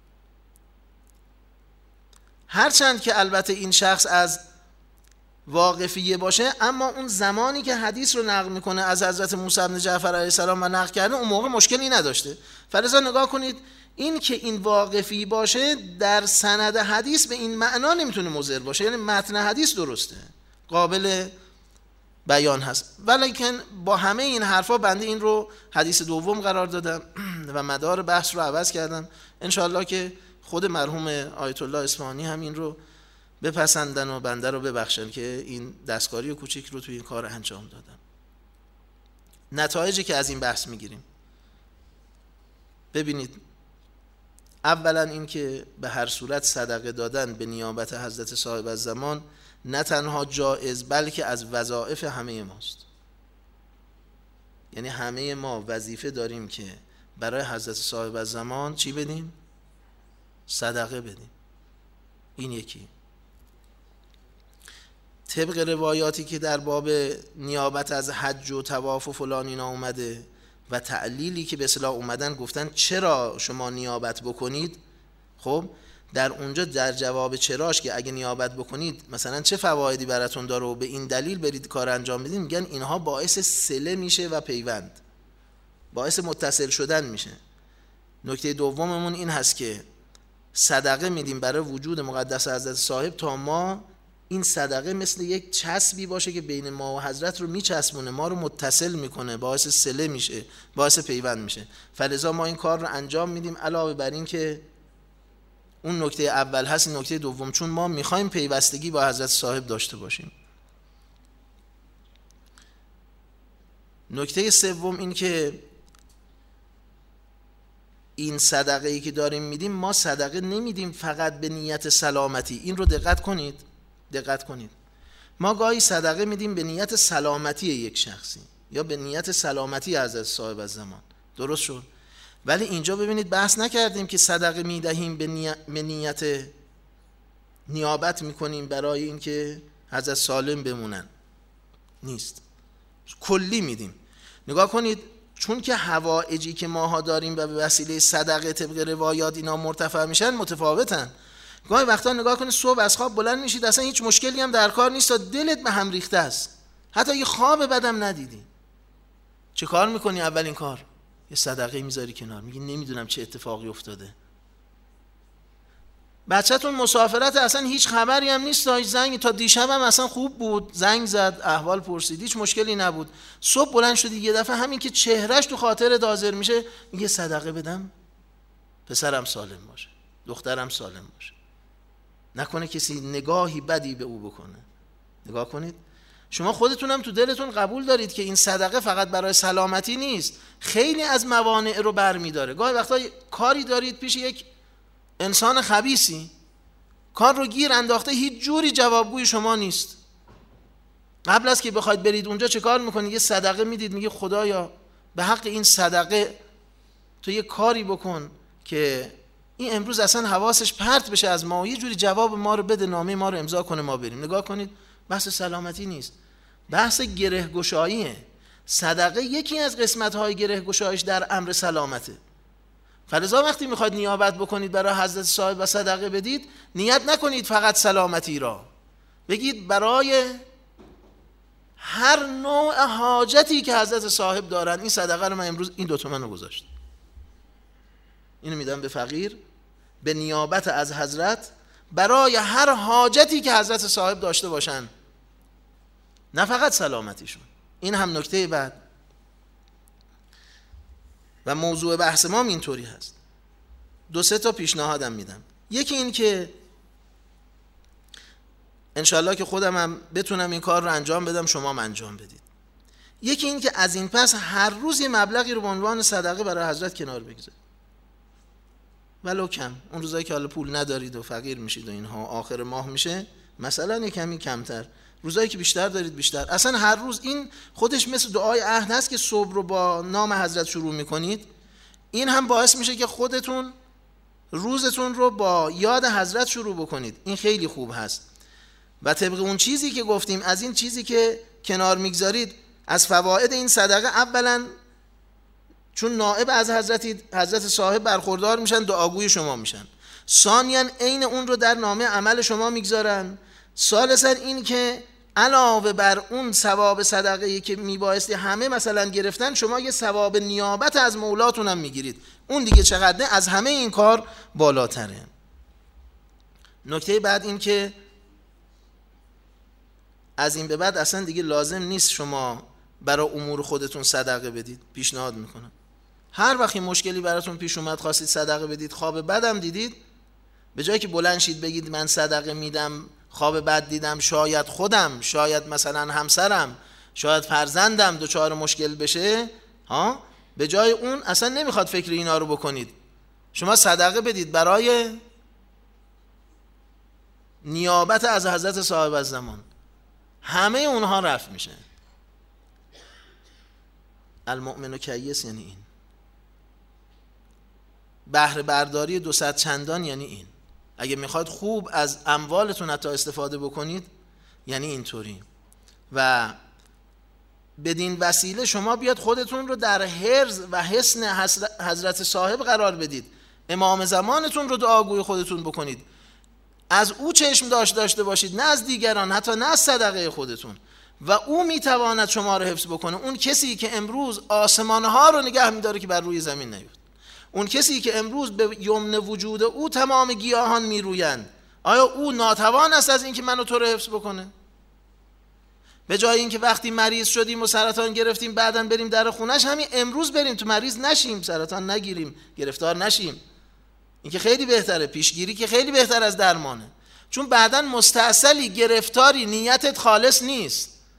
هرچند که البته این شخص از واقفیه باشه، اما اون زمانی که حدیث رو نقل میکنه از حضرت موسی بن جعفر علیه السلام و نقل کرده، اون موقع مشکلی نداشته. فلذا نگاه کنید، این که این واقفی باشه در سند حدیث به این معنا نمیتونه مضر باشه، یعنی متن حدیث درسته، قابل بیان هست. ولیکن با همه این حرفا بنده این رو حدیث دوم قرار دادم و مدار بحث رو عوض کردم. انشاءالله که خود مرحوم آیت الله اصفهانی هم این رو بپسندن و بنده رو ببخشن که این دستکاری کوچیک رو توی این کار انجام دادم. نتایجی که از این بحث میگیریم، ببینید، اولا این که به هر صورت صدقه دادن به نیابت حضرت صاحب الزمان نه تنها جایز بلکه از وظایف همه ماست. یعنی همه ما وظیفه داریم که برای حضرت صاحب الزمان چی بدیم؟ صدقه بدیم. این یکی. طبق روایاتی که در باب نیابت از حج و طواف و فلان اینا اومده و تعلیلی که به اصطلاح اومدن گفتن چرا شما نیابت بکنید، خب در اونجا در جواب چراش که اگه نیابت بکنید مثلا چه فوایدی براتون داره و به این دلیل برید کار انجام بدین، میگن اینها باعث صله میشه و پیوند، باعث متصل شدن میشه. نکته دوممون این هست که صدقه میدیم برای وجود مقدس حضرت صاحب تا ما این صدقه مثل یک چسبی باشه که بین ما و حضرت رو میچسبونه، ما رو متصل میکنه، باعث صله میشه، باعث پیوند میشه. فلذا ما این کار رو انجام میدیم. علاوه بر این که اون نکته اول هست، این نکته دوم، چون ما میخوایم پیوستگی با حضرت صاحب داشته باشیم. نکته سوم این که این صدقه ای که داریم میدیم، ما صدقه نمیدیم فقط به نیت سلامتی. این رو دقت کنید، دقت کنید. ما گاهی صدقه میدیم به نیت سلامتی یک شخصی یا به نیت سلامتی حضرت صاحب الزمان، درست شد؟ ولی اینجا ببینید بحث نکردیم که صدقه میدهیم به نیت, به نیت نیابت میکنیم برای اینکه حضرت سالم بمونن، نیست، کلی میدیم. نگاه کنید، چون که حوائجی که ماها داریم و به وسیله صدقه طبق روایات اینا مرتفع میشن متفاوتن. گاهی وقتا نگاه کنید صبح از خواب بلند میشید اصلا هیچ مشکلی هم در کار نیست، دلت به هم ریخته است، حتی یه خواب بدم ندیدی، چه کار میکنی؟ اولین کار یه صدقه میذاری کنار، میگی نمیدونم چه اتفاقی افتاده. بچه‌تون مسافرت، اصلا هیچ خبری هم نیست، هیچ زنگ، تا دیشب هم اصلا خوب بود، زنگ زد احوال پرسید، هیچ مشکلی نبود. صبح بلند شدی یه دفعه همین که چهرهش تو خاطرت حاضر میشه، میگه صدقه بدم پسرم سالم باشه، دخترم سالم باشه، نکنه کسی نگاهی بدی به او بکنه. نگاه کنید، شما خودتونم تو دلتون قبول دارید که این صدقه فقط برای سلامتی نیست، خیلی از موانع رو برمی‌داره. گاهی وقتا کاری دارید پیش یک انسان خبیثی، کار رو گیر انداخته، هیچ جوری جوابگوی شما نیست. قبل از که بخواید برید اونجا چه کار میکنید؟ یه صدقه میدید، میگه خدایا به حق این صدقه تو یه کاری بکن که این امروز اصلا حواسش پرت بشه از ما، یه جوری جواب ما رو بده، نامه ما رو امضا کنه ما بریم. نگاه کنید، بحث سلامتی نیست، بحث گره گشاییه. صدقه یکی از قسمت‌های گره گشایش در امر سلامته. فلذا وقتی میخواید نیابت بکنید برای حضرت صاحب و صدقه بدید، نیت نکنید فقط سلامتی را، بگید برای هر نوع حاجتی که حضرت صاحب دارن این صدقه رو من امروز این دو تومن رو گذاشتم، اینو میدم به فقیر به نیابت از حضرت برای هر حاجتی که حضرت صاحب داشته باشن، نه فقط سلامتیشون. این هم نکته بعد و موضوع بحث ما اینطوری هست. دو سه تا پیشنهادم میدم. یکی این که انشالله که خودم هم بتونم این کار رو انجام بدم، شما هم انجام بدید. یکی این که از این پس هر روز یه مبلغی رو به عنوان صدقه برای حضرت کنار بگذارید، ولو کم. اون روزایی که حالا پول ندارید و فقیر میشید و اینها، آخر ماه میشه مثلا یه کمی کمتر، روزایی که بیشتر دارید بیشتر. اصلا هر روز این خودش مثل دعای عهد هست که صبح رو با نام حضرت شروع میکنید، این هم باعث میشه که خودتون روزتون رو با یاد حضرت شروع بکنید. این خیلی خوب هست. و طبق اون چیزی که گفتیم، از این چیزی که کنار میگذارید از فواید این صدقه، اولا چون نائب از حضرت حضرت صاحب برخوردار میشن، دعاگوی شما میشن. ثانیاً عین اون رو در نامه عمل شما میگذارن. ثالثاً این که علاوه بر اون ثواب صدقه‌ای که میبایستی همه مثلا گرفتن، شما یه ثواب نیابت از مولاتون هم میگیرید. اون دیگه چقدر از همه این کار بالاتره. نکته بعد این که از این به بعد اصلا دیگه لازم نیست شما برای امور خودتون صدقه بدید. پیشنهاد میکنم هر وقتی مشکلی براتون پیش اومد، خواستید صدقه بدید، خواب بدم دیدید، به جایی که بلند شید بگید من صدقه میدم، خواب بد دیدم، شاید خودم، شاید مثلا همسرم، شاید فرزندم دچار مشکل بشه، ها، به جای اون اصلا نمیخواد فکر اینا رو بکنید. شما صدقه بدید برای نیابت از حضرت صاحب الزمان، همه اونها رفع میشه. المؤمن کیس یعنی این، بهره برداری دو صد چندان یعنی این. اگه میخواد خوب از اموالتون حتی استفاده بکنید یعنی اینطوری. و بدین وسیله شما بیاد خودتون رو در حرز و حصن حضرت صاحب قرار بدید، امام زمانتون رو دعاگوی خودتون بکنید، از او چشم داشت داشته باشید، نه از دیگران، حتی نه از صدقه خودتون. و او میتواند شما رو حفظ بکنه. اون کسی که امروز آسمانها رو نگه میداره که بر روی زمین نیفت، اون کسی که امروز به یمن وجود او تمام گیاهان میرویند، آیا او ناتوان است از اینکه منو تو رو حفظ بکنه؟ به جای اینکه وقتی مریض شدیم و سرطان گرفتیم بعداً بریم در خونش، همین امروز بریم تو مریض نشیم، سرطان نگیریم، گرفتار نشیم. این که خیلی بهتره، پیشگیری که خیلی بهتر از درمانه. چون بعداً مستعصلی گرفتاری نیتت خالص نیست،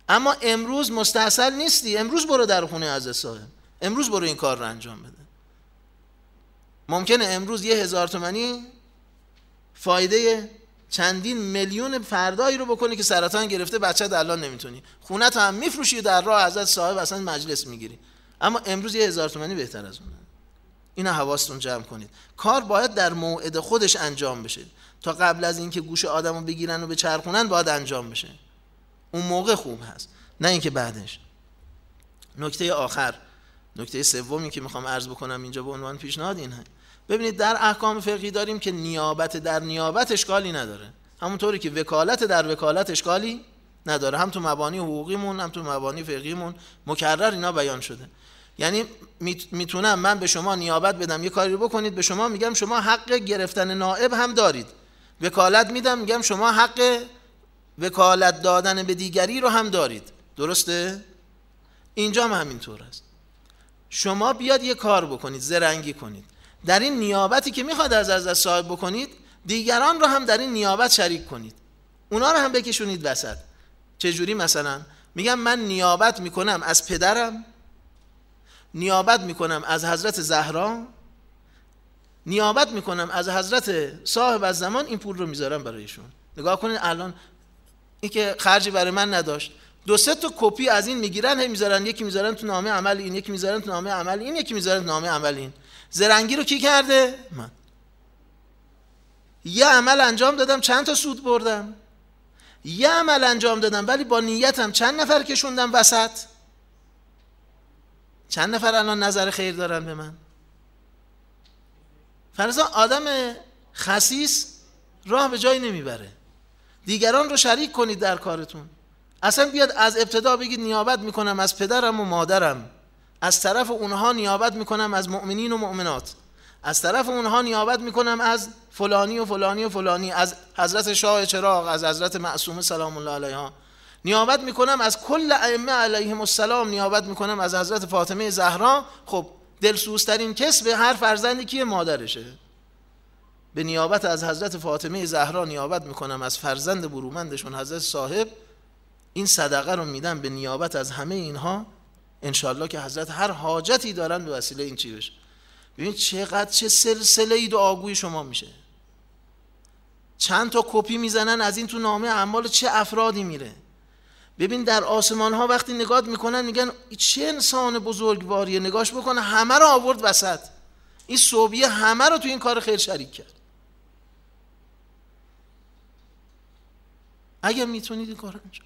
اما امروز مستحصل نیستی، امروز برو در خونه حضرت صاحب، امروز برو این کار رو انجام بده. ممکنه امروز یه هزار تومانی فایده چندین میلیون فردایی رو بکنی که سرطان گرفته، بچه‌ت الان نمیتونی، خونه‌ت هم میفروشی و در راه حضرت صاحب اصلا مجلس میگیری، اما امروز یه هزار تومانی بهتر از اونه. اینا حواستون جمع کنید. کار باید در موعد خودش انجام بشه. تا قبل از اینکه گوش آدمو بگیرن و بچرخونن باید انجام بشه. اون موقع خوب هست، نه اینکه بعدش. نکته آخر، نکته سومی که میخوام عرض بکنم اینجا به عنوان پیشنهاد اینه. ببینید در احکام فقهی داریم که نیابت در نیابت اشکالی نداره، همونطوری که وکالت در وکالت اشکالی نداره. هم تو مبانی حقوقیمون هم تو مبانی فقهیمون مکرر اینا بیان شده. یعنی میتونم من به شما نیابت بدم یه کاری رو بکنید، به شما میگم شما حق گرفتن نائب هم دارید، وکالت میدم میگم شما حق وکالت دادن به دیگری رو هم دارید. درسته؟ اینجا هم همینطور است. شما بیاد یه کار بکنید، زرنگی کنید، در این نیابتی که میخواد از حضرت صاحب بکنید دیگران رو هم در این نیابت شریک کنید، اونا رو هم بکشونید وسط. چجوری؟ مثلا میگم من نیابت میکنم از پدرم، نیابت میکنم از حضرت زهرا، نیابت میکنم از حضرت صاحب از زمان، این پول رو میذارم برایشون. نگاه کنید الان این که خرجی برای من نداشت، دو سه تا کپی از این میگیرن، هی میذارن، یکی میذارن تو نامه عمل این، یکی میذارن تو نامه عمل این، یکی میذارن تو نامه عمل این. زرنگی رو کی کرده؟ من. یه عمل انجام دادم چند تا سود بردم، یه عمل انجام دادم ولی با نیتم چند نفر کشوندم وسط. چند نفر الان نظر خیر دارن به من؟ فرضاً آدم خسیس راه به جایی نمیبره. دیگران رو شریک کنید در کارتون. اصلا بیاد از ابتدا بگید نیابت میکنم از پدرم و مادرم، از طرف اونها نیابت میکنم از مؤمنین و مؤمنات، از طرف اونها نیابت میکنم از فلانی و فلانی و فلانی، از حضرت شاه چراغ، از حضرت معصومه سلام الله علیها نیابت میکنم، از کل ائمه علیهم السلام نیابت میکنم، از حضرت فاطمه زهرا. خب دلسوزترین کس به هر فرزندی کیه؟ مادرشه. به نیابت از حضرت فاطمه زهرا نیابت میکنم از فرزند برومندشون حضرت صاحب. این صدقه رو میدم به نیابت از همه اینها، انشالله که حضرت هر حاجتی دارن به وسیله این چی بشه. ببین چقدر چه سلسله‌ای دعاگوی شما میشه. چند تا کپی میزنن از این تو نامه اعمال چه افرادی میره. ببین در آسمان ها وقتی نگاه میکنن میگن چه انسان بزرگواریه، نگاش بکنه همه رو آورد وسط، این صوبیه همه رو تو این کار خیر شریک کرد. اگه میتونید این کار انجام،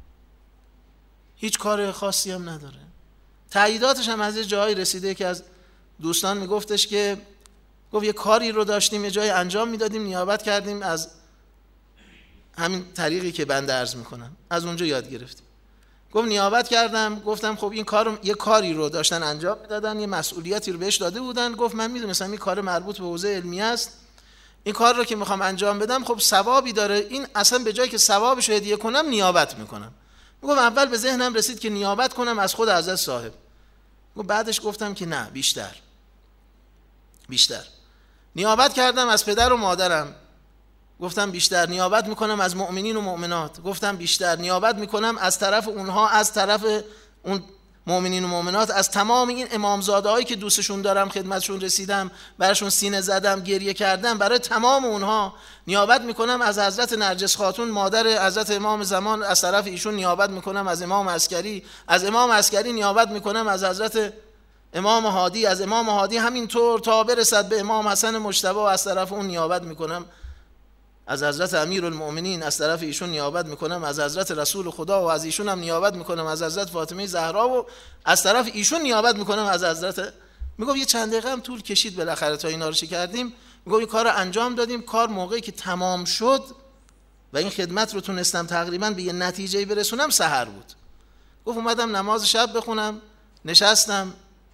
هیچ کار خاصی هم نداره. تاییداتش هم از جایی رسیده که از دوستان میگفتش که گفت یه کاری رو داشتیم یه جای انجام میدادیم، نیابت کردیم از همین طریقی که بنده عرض میکنم، از اونجا یاد گرفتیم. گفت نیابت کردم، گفتم خب این کار یه کاری رو داشتن انجام میدادن، یه مسئولیتی رو بهش داده بودن. گفت من میدونستم این کار مربوط به حوزه علمی است، این کار رو که میخوام انجام بدم خب ثوابی داره، این اصلا به جای که ثوابش رو هدیه کنم نیابت میکنم. گفت اول به ذهنم رسید که نیابت کنم از خود حضرت صاحب. گفت بعدش گفتم که نه، بیشتر بیشتر نیابت کردم از پدر و مادرم. گفتم بیشتر نیابت میکنم از مؤمنین و مؤمنات. گفتم بیشتر نیابت میکنم از طرف اونها، از طرف اون مؤمنین و مؤمنات، از تمام این امامزاده هایی که دوستشون دارم، خدمتشون رسیدم، براشون سینه زدم، گریه کردم، برای تمام اونها نیابت میکنم. از حضرت نرجس خاتون مادر حضرت امام زمان، از طرف ایشون نیابت میکنم. از امام عسکری، از امام عسکری نیابت میکنم. از حضرت امام هادی، از امام هادی همینطور تا برسد به امام حسن مجتبی، از طرف اون نیابت میکنم. از حضرت امیرالمؤمنین از طرف ایشون نیابت میکنم. از حضرت رسول خدا و از ایشون هم نیابت میکنم. از حضرت فاطمه زهرا و از طرف ایشون نیابت میکنم. از حضرت، میگم یه چند دقیقه هم طول کشید بالاخره تا اینا رو چه کردیم. میگم این کار رو انجام دادیم. کار موقعی که تمام شد و این خدمت رو تونستم تقریبا به یه نتیجه برسونم، سحر بود. گفت اومدم نماز شب بخونم، نشستم،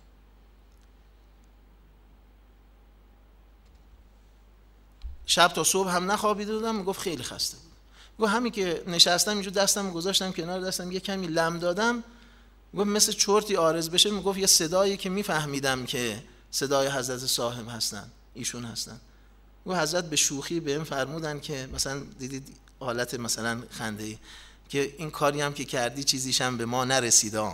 شب تا صبح هم نخوابیده بودم. میگفت خیلی خسته بود. گفت همین که نشستم اینجور دستم گذاشتم کنار دستم، یه کمی لم دادم، گفت مثل چرتی عارض بشه. میگفت یه صدایی که میفهمیدم که صدای حضرت صاحب هستن، ایشون هستن. گفت حضرت به شوخی بهم فرمودن که مثلا دیدید حالت مثلا خنده‌ای، که این کاری هم که کردی چیزیش هم به ما نرسیده.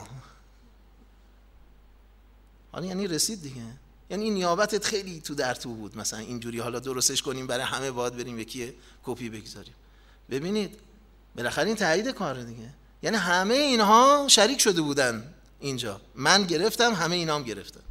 حالا یعنی رسید دیگه، یعنی این نیابتت خیلی تو در تو بود، مثلا اینجوری حالا درستش کنیم برای همه باید بریم یکی کپی بگذاریم. ببینید بالاخره این تایید کاره دیگه، یعنی همه اینها شریک شده بودن اینجا، من گرفتم همه اینا هم گرفتن.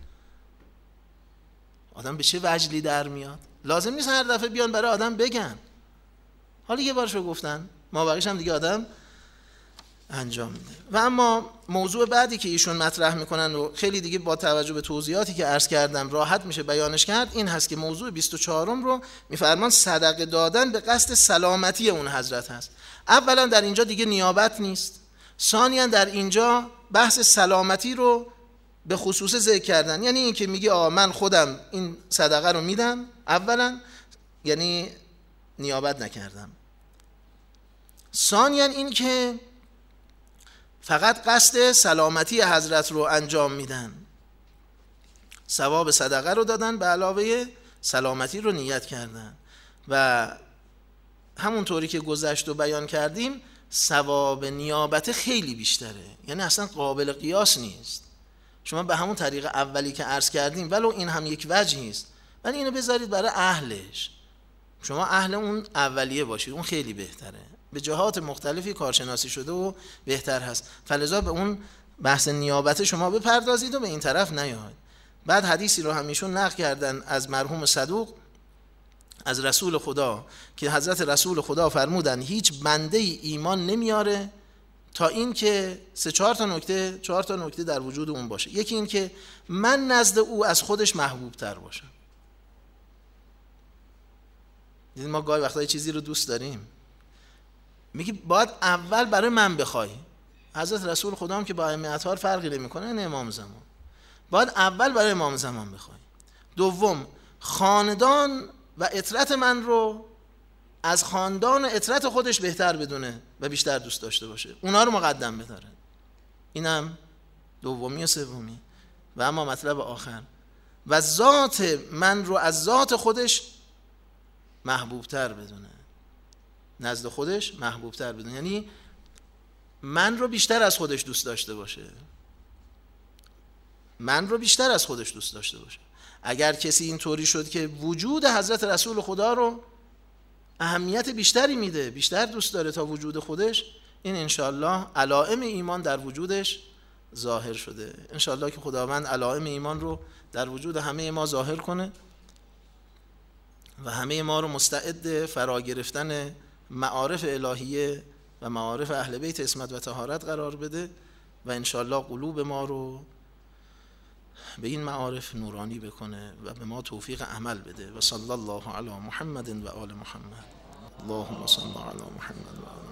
آدم به چه وجلی در میاد؟ لازم نیست هر دفعه بیان برای آدم بگن، حالا یه بارشو گفتن ما بقیش هم دیگه آدم انجام میده. و اما موضوع بعدی که ایشون مطرح میکنن و خیلی دیگه با توجه به توضیحاتی که عرض کردم راحت میشه بیانش کرد، این هست که موضوع بیست و چهارم رو میفرمان صدقه دادن به قصد سلامتی اون حضرت هست. اولا در اینجا دیگه نیابت نیست، ثانیا در اینجا بحث سلامتی رو به خصوص ذکر کردن، یعنی این که میگه آقا من خودم این صدقه رو میدم، اولا یعنی نیابت نکردم. ثانیا این که فقط قصد سلامتی حضرت رو انجام میدن، ثواب صدقه رو دادن به علاوه سلامتی رو نیت کردن. و همونطوری که گذشت و بیان کردیم ثواب نیابت خیلی بیشتره، یعنی اصلا قابل قیاس نیست. شما به همون طریق اولی که عرض کردیم ولو این هم یک وجهی است، ولی اینو بذارید برای اهلش، شما اهل اون اولیه باشید، اون خیلی بهتره، به جهات مختلفی کارشناسی شده و بهتر هست. فلذا به اون بحث نیابت شما بپردازید و به این طرف نیاید. بعد حدیثی رو همیشون نقل کردن از مرحوم صدوق از رسول خدا که حضرت رسول خدا فرمودن هیچ بنده ای ایمان نمیاره تا این که سه چهار تا نکته چهار تا نکته در وجود اون باشه. یکی این که من نزد او از خودش محبوب تر باشم. دیدید ما گاهی وقتا چیزی رو دوست داریم، میگی باید اول برای من بخوای. حضرت رسول خدا هم که با ائمه اطهار فرقی نمیکنه، نه امام زمان، باید اول برای امام زمان بخوای. دوم خاندان و عترت من رو از خاندان و عترت خودش بهتر بدونه و بیشتر دوست داشته باشه، اونا رو مقدم بداره. اینم دومی و سومی. و اما مطلب آخر، و ذات من رو از ذات خودش محبوبتر بدونه، نزد خودش محبوبتر بدونه، یعنی من رو بیشتر از خودش دوست داشته باشه، من رو بیشتر از خودش دوست داشته باشه. اگر کسی اینطوری شد که وجود حضرت رسول خدا رو اهمیت بیشتری میده، بیشتر دوست داره تا وجود خودش، این انشاءالله علائم ایمان در وجودش ظاهر شده. انشاءالله که خداوند علائم ایمان رو در وجود همه ما ظاهر کنه و همه ما رو مستعد فرا گرفتن معارف الهیه و معارف اهل بیت عصمت و طهارت قرار بده و انشاءالله قلوب ما رو به این معارف نورانی بکنه و به ما توفیق عمل بده. و صلی الله علی محمد و آل محمد. اللهم صل علی محمد و آل